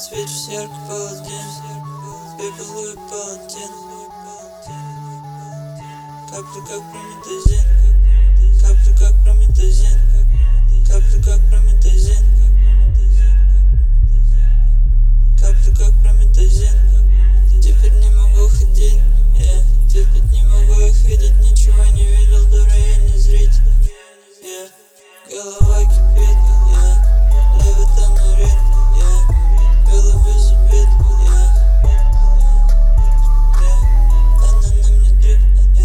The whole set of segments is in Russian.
Свечусь ярко паладин, беглую паладин. Капли как прометазин, капли как прометазин, капли как прометазин, капли как прометазин. Теперь не могу ходить, теперь не могу их видеть, ничего не видел, дура, я не зритель. Голова кипит, левита нурит, головы зубит, она на мне трип,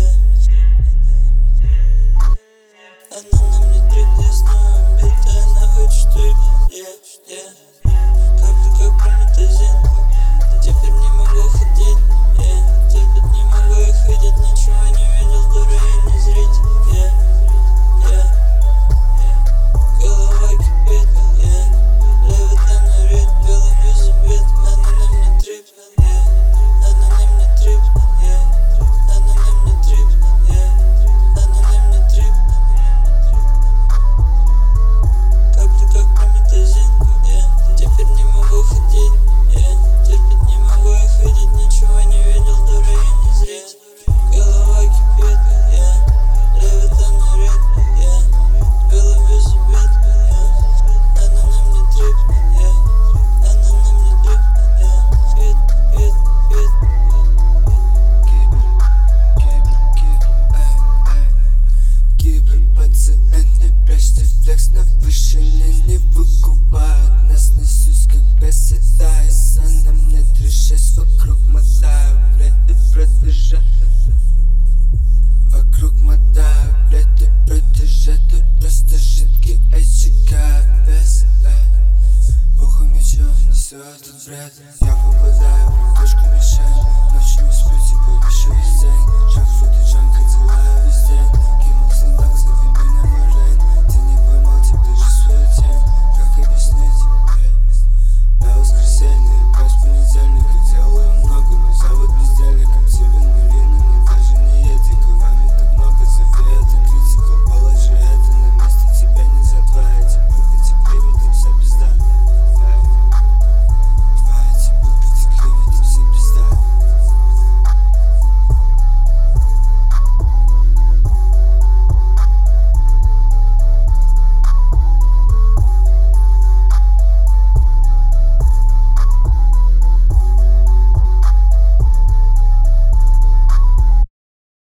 она на мне трип, я снова битая, она хочет трип, капли как прометазин. Теперь не могу ходить, теперь не могу их видеть, ничего не видел, дура, я не зритель. Голова кипит, левита нурит, головы зубит, она на мне трип, она на мне трип, она на мне трип, она на мне трип. Капли как прометазин, теперь не могу ходить, терпеть не могу их видеть, ничего не видел, дура, я не зритель. Голова кипит, левита нурит, головы зубит, она на мне трип, она на мне трип, фит. Киберпациенты, прячьте флекс на вышине, не выкупают нас, несусь как беседаясь, а на мне 3-6 вокруг мотаю, блядь, ты продержа. Вокруг мотаю, блядь, ты продержа, ты просто жидкий айчика без, Богу ничего несу этот бред, я попадаю в точку.